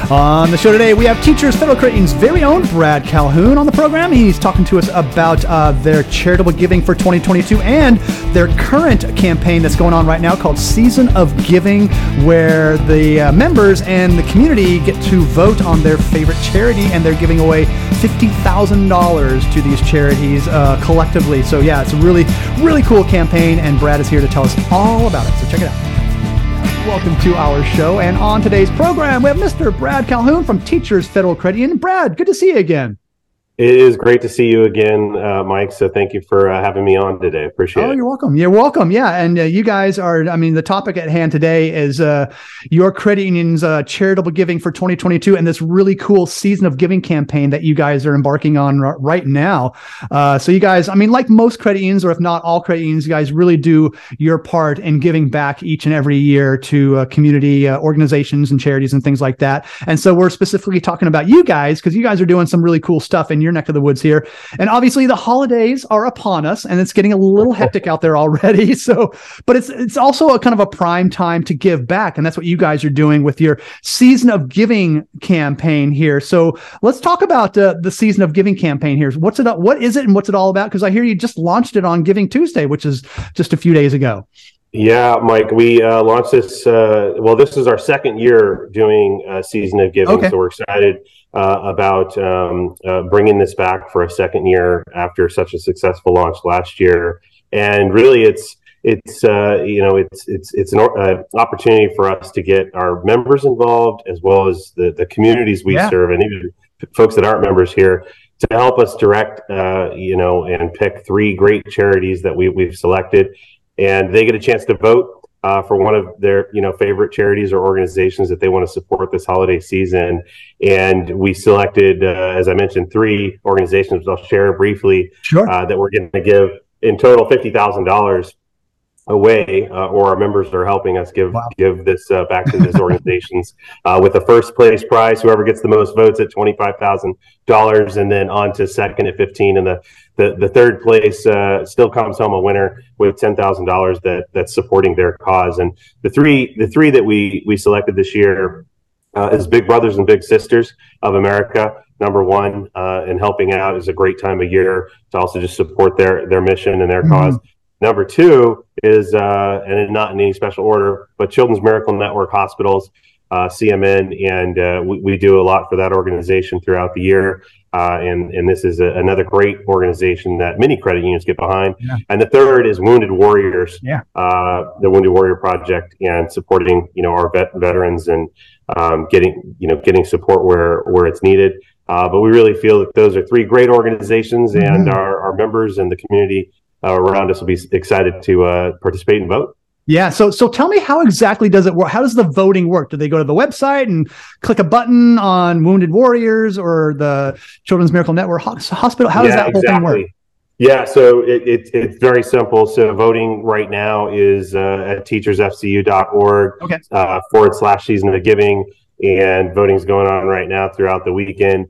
On the show today, we have Teachers Federal Credit Union's very own Brad Calhoun on the program. He's talking to us about their charitable giving for 2022 and their current campaign that's going on right now called Season of Giving, where the members and the community get to vote on their favorite charity, and they're giving away $50,000 to these charities collectively. So yeah, it's a really, really cool campaign, and Brad is here to tell us all about it. So check it out. Welcome to our show, and on today's program, we have Mr. Brad Calhoun from Teachers Federal Credit Union. Brad, good to see you again. It is great to see you again, Mike. So thank you for having me on today. Appreciate it. Oh, you're welcome. You're welcome. Yeah. And you guys are, the topic at hand today is your credit union's charitable giving for 2022 and this really cool Season of Giving campaign that you guys are embarking on right now. So you guys, like most credit unions, or if not all credit unions, you guys really do your part in giving back each and every year to community organizations and charities and things like that. And so we're specifically talking about you guys because you guys are doing some really cool stuff in your neck of the woods here. And obviously the holidays are upon us and it's getting a little hectic out there already. So, but it's also a kind of a prime time to give back. And that's what you guys are doing with your Season of Giving campaign here. So let's talk about the Season of Giving campaign here. What is it and what's it all about? Because I hear you just launched it on Giving Tuesday, which is just a few days ago. Yeah, Mike, we launched this. This is our second year doing Season of Giving. Okay. So we're excited about bringing this back for a second year after such a successful launch last year. And really, it's an opportunity for us to get our members involved, as well as the communities we serve, and even folks that aren't members here, to help us direct, and pick three great charities that we've selected. And they get a chance to vote for one of their, favorite charities or organizations that they want to support this holiday season. And we selected, as I mentioned, three organizations, which I'll share briefly, that we're going to give in total $50,000 away, or our members are helping us give this back to these organizations, with the first place prize, whoever gets the most votes, at $25,000, and then on to second at $15,000, and the third place still comes home a winner with $10,000 that's supporting their cause. And the three that we selected this year is Big Brothers and Big Sisters of America. Number one, and helping out is a great time of year to also just support their mission and their cause. Number two is, and not in any special order, but Children's Miracle Network Hospitals, CMN, and we do a lot for that organization throughout the year. And this is another great organization that many credit unions get behind. Yeah. And the third is Wounded Warriors, the Wounded Warrior Project, and supporting our veterans and getting support where it's needed. But we really feel that those are three great organizations, and our members and the community around us will be excited to participate and vote. Yeah. So tell me, how exactly does it work? How does the voting work? Do they go to the website and click a button on Wounded Warriors or the Children's Miracle Network Hospital? How does that whole thing work? Yeah, so it's very simple. So voting right now is at teachersfcu.org /Season of Giving, and voting is going on right now throughout the weekend,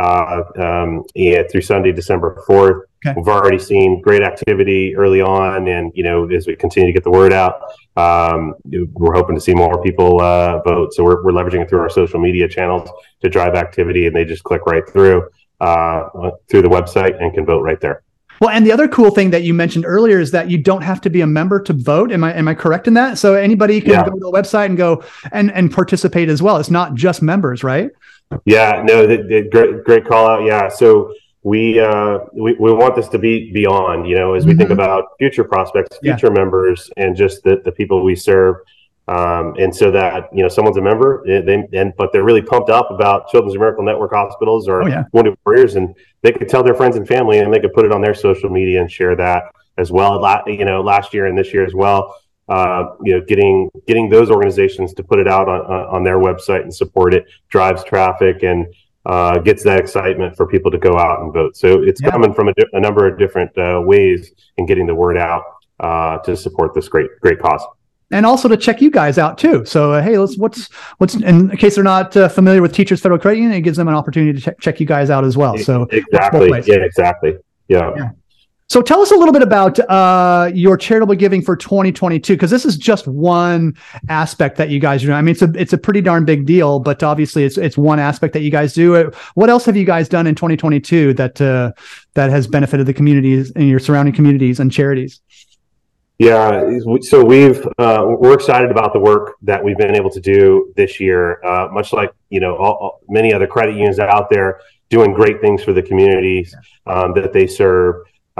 through Sunday, December 4th. Okay. We've already seen great activity early on, and as we continue to get the word out, we're hoping to see more people vote. So we're leveraging it through our social media channels to drive activity, and they just click right through the website and can vote right there. Well, and the other cool thing that you mentioned earlier is that you don't have to be a member to vote. Am I correct in that? So anybody can go to the website and go and participate as well. It's not just members, right? Yeah, no, great call out. Yeah, so we want this to be beyond, as we think about future prospects, future members, and just the people we serve. And so that, someone's a member, but they're really pumped up about Children's Miracle Network Hospitals or Wounded Warriors, and they could tell their friends and family, and they could put it on their social media and share that as well. Last year and this year as well, getting those organizations to put it out on their website and support it drives traffic and gets that excitement for people to go out and vote. So it's coming from a number of different ways in getting the word out to support this great cause. And also to check you guys out too. So hey, what's in case they're not familiar with Teachers Federal Credit Union, it gives them an opportunity to check you guys out as well. So exactly, exactly, yeah. So tell us a little bit about your charitable giving for 2022, because this is just one aspect that you guys are doing. I mean, it's a pretty darn big deal, but obviously it's one aspect that you guys do. What else have you guys done in 2022 that has benefited the communities and your surrounding communities and charities? Yeah, so we're excited about the work that we've been able to do this year. Much like many other credit unions out there doing great things for the communities that they serve.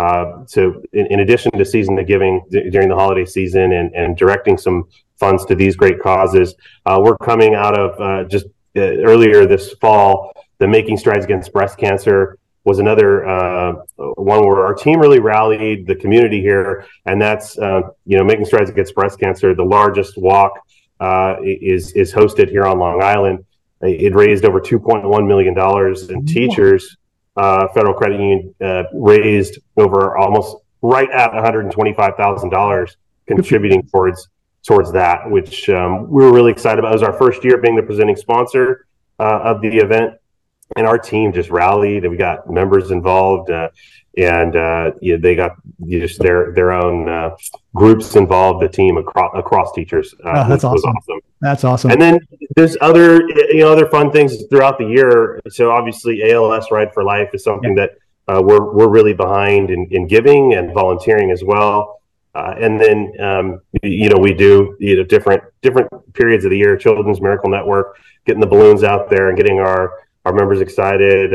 So in addition to Season of Giving during the holiday season and directing some funds to these great causes, we're coming out of earlier this fall, the Making Strides Against Breast Cancer was another one where our team really rallied the community here, and that's Making Strides Against Breast Cancer. The largest walk is hosted here on Long Island. It raised over $2.1 million, and teachers. Federal Credit Union raised over almost right at $125,000 contributing towards that, which we were really excited about. It was our first year being the presenting sponsor of the event, and our team just rallied, and we got members involved, and they got their own groups involved, the team across teachers. That's awesome. Was awesome. That's awesome. And then there's other fun things throughout the year. So obviously ALS Ride for Life is something that we're really behind in giving and volunteering as well. And then we do different periods of the year. Children's Miracle Network, getting the balloons out there and getting our members excited.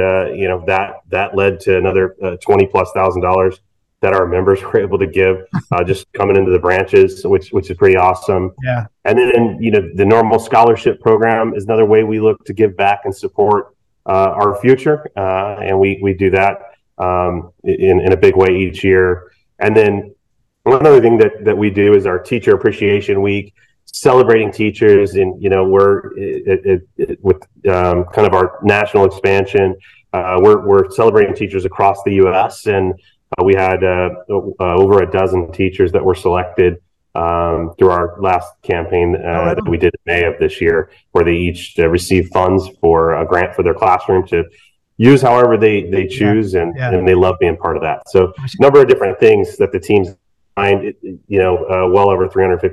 That led to another $20,000+ that our members were able to give just coming into the branches, which is pretty awesome. Yeah. And then the normal scholarship program is another way we look to give back and support our future, and we do that in a big way each year. And then one other thing that we do is our Teacher Appreciation Week, celebrating teachers. And we're with kind of our national expansion. We're celebrating teachers across the U.S. and we had over a dozen teachers that were selected through our last campaign that we did in May of this year, where they each received funds for a grant for their classroom to use however they choose, and they love being part of that. So a number of different things that the teams find, well over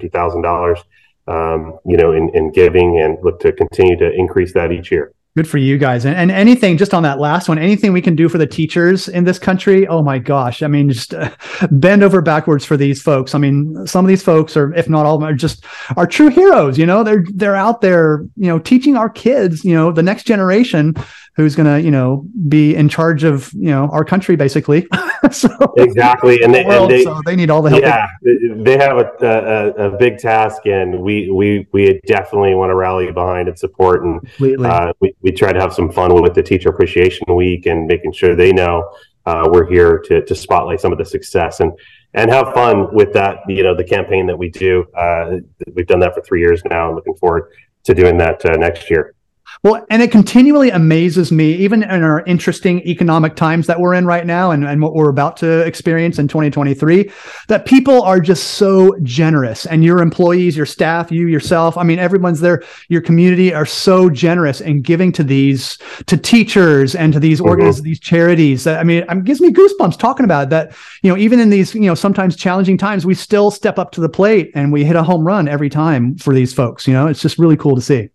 $350,000, in giving, and look to continue to increase that each year. Good for you guys. And anything, just on that last one, anything we can do for the teachers in this country, oh my gosh. I mean, just bend over backwards for these folks. I mean, some of these folks, or if not all of them, are true heroes. They're out there, teaching our kids, the next generation who's going to, be in charge of, our country, basically. So, exactly. So they need all the help. Yeah, they have a big task, and we definitely want to rally behind and support. And we try to have some fun with the Teacher Appreciation Week and making sure they know we're here to spotlight some of the success and have fun with that. The campaign that we do. We've done that for 3 years now. I'm looking forward to doing that next year. Well, and it continually amazes me, even in our interesting economic times that we're in right now and what we're about to experience in 2023, that people are just so generous, and your employees, your staff, you yourself, I mean, everyone's there, your community are so generous in giving to teachers and to these these charities. I mean, it gives me goosebumps talking about it, that, even in these, sometimes challenging times, we still step up to the plate and we hit a home run every time for these folks. It's just really cool to see.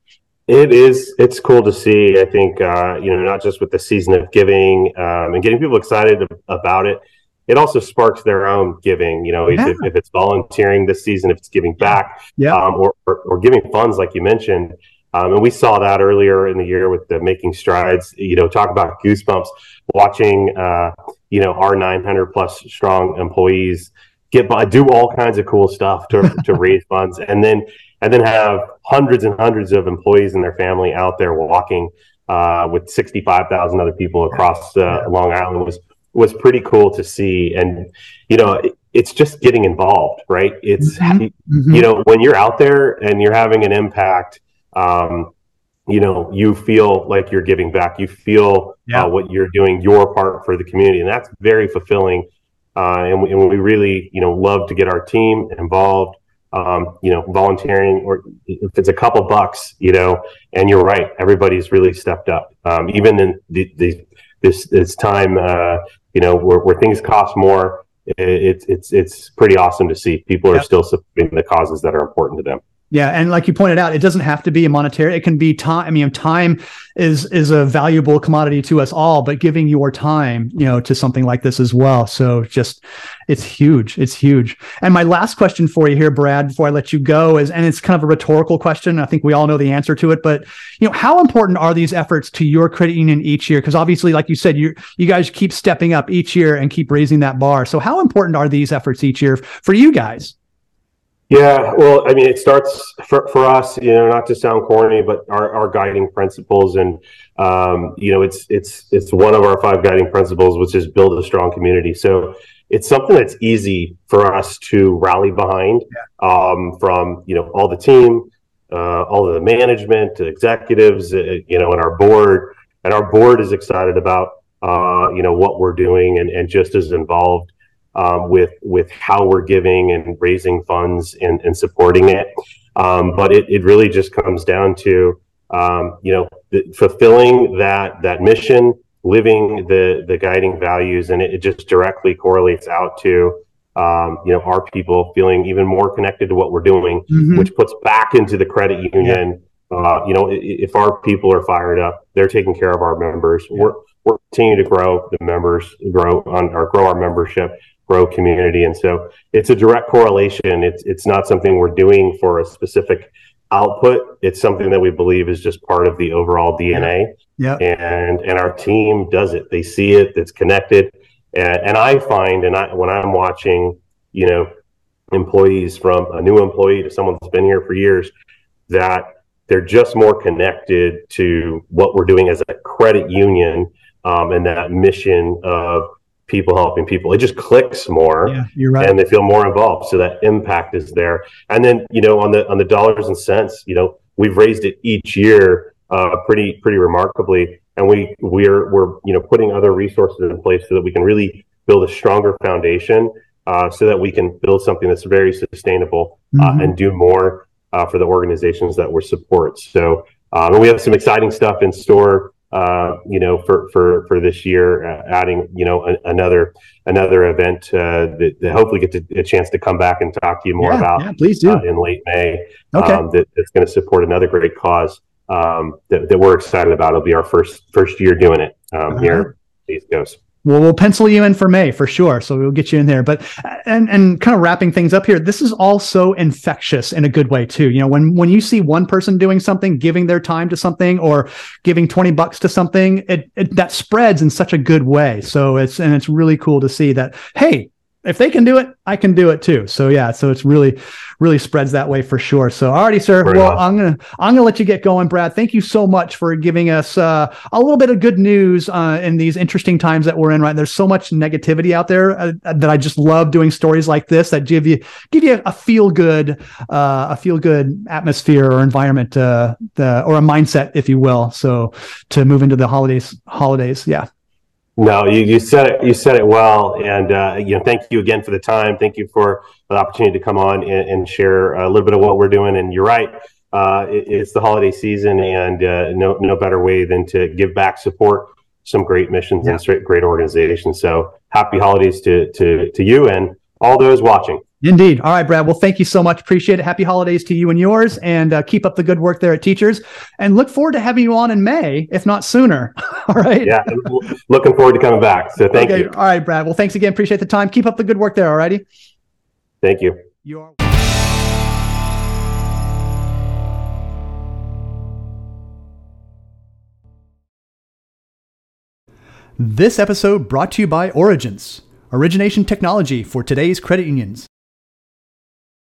It's cool to see. I think, not just with the Season of Giving and getting people excited about it, it also sparks their own giving, if it's volunteering this season, if it's giving back, or giving funds, like you mentioned. And we saw that earlier in the year with the Making Strides, talk about goosebumps, watching, our 900+ strong employees do all kinds of cool stuff to raise funds, and then have hundreds and hundreds of employees and their family out there walking with 65,000 other people across Long Island was pretty cool to see. And, it's just getting involved, right? It's, when you're out there and you're having an impact, you feel like you're giving back. You feel what you're doing, your part for the community. And that's very fulfilling. And we really, love to get our team involved. Volunteering, or if it's a couple bucks, and you're right, everybody's really stepped up. Even in this time, where things cost more, it's pretty awesome to see people are still supporting the causes that are important to them. Yeah, and like you pointed out, it doesn't have to be a monetary. It can be time. I mean, time is a valuable commodity to us all, but giving your time, to something like this as well. So it's huge. It's huge. And my last question for you here, Brad, before I let you go and it's kind of a rhetorical question. I think we all know the answer to it, but how important are these efforts to your credit union each year? Because obviously, like you said, you guys keep stepping up each year and keep raising that bar. So how important are these efforts each year for you guys? Yeah, well, I mean, it starts for us, not to sound corny, but our guiding principles, and it's one of our 5 guiding principles, which is build a strong community. So it's something that's easy for us to rally behind, from all the team, all of the management, executives, and our board, is excited about what we're doing and just as involved with how we're giving and raising funds and supporting it. But it really just comes down to, fulfilling that mission, living the guiding values, and it just directly correlates out to, our people feeling even more connected to what we're doing, which puts back into the credit union. If our people are fired up, they're taking care of our members. We're continuing to grow the members, grow our membership, grow community. And so it's a direct correlation. It's not something we're doing for a specific output. It's something that we believe is just part of the overall DNA. Yeah. And our team does it. They see it. It's connected. And I find, when I'm watching, employees, from a new employee to someone that's been here for years, that they're just more connected to what we're doing as a credit union, and that mission of people helping people. It just clicks more. Yeah, you're right. And they feel more involved. So that impact is there. And then, on the dollars and cents, we've raised it each year, pretty remarkably. And we're putting other resources in place so that we can really build a stronger foundation, so that we can build something that's very sustainable, and do more for the organizations that we support. So, and we have some exciting stuff in store, for this year, adding, another event that hopefully get a chance to come back and talk to you more about. Yeah, please do. In late May. Okay. That's going to support another great cause, that we're excited about. It'll be our first year doing it, here at the East Coast. Well, we'll pencil you in for May for sure. So we'll get you in there. But and kind of wrapping things up here, this is also infectious in a good way too. When you see one person doing something, giving their time to something, or giving $20 to something, it that spreads in such a good way. So it's really cool to see that, hey, if they can do it, I can do it too. So yeah, so it's really spreads that way for sure. So alrighty, sir. Very well, awesome. I'm gonna let you get going, Brad. Thank you so much for giving us a little bit of good news in these interesting times that we're in. Right, there's so much negativity out there that I just love doing stories like this that give you a feel good atmosphere or environment, or a mindset, if you will. So to move into the holidays, yeah. No, you said it well, and thank you again for the time. Thank you for the opportunity to come on and share a little bit of what we're doing. And you're right, it's the holiday season, and no better way than to give back, support some great missions and great organizations. So happy holidays to you and all those watching. Indeed. All right, Brad. Well, thank you so much. Appreciate it. Happy holidays to you and yours, and keep up the good work there at Teachers, and look forward to having you on in May, if not sooner. All right. Yeah. Looking forward to coming back. So thank you. All right, Brad. Well, thanks again. Appreciate the time. Keep up the good work there. All righty. Thank you. This episode brought to you by Origence, origination technology for today's credit unions.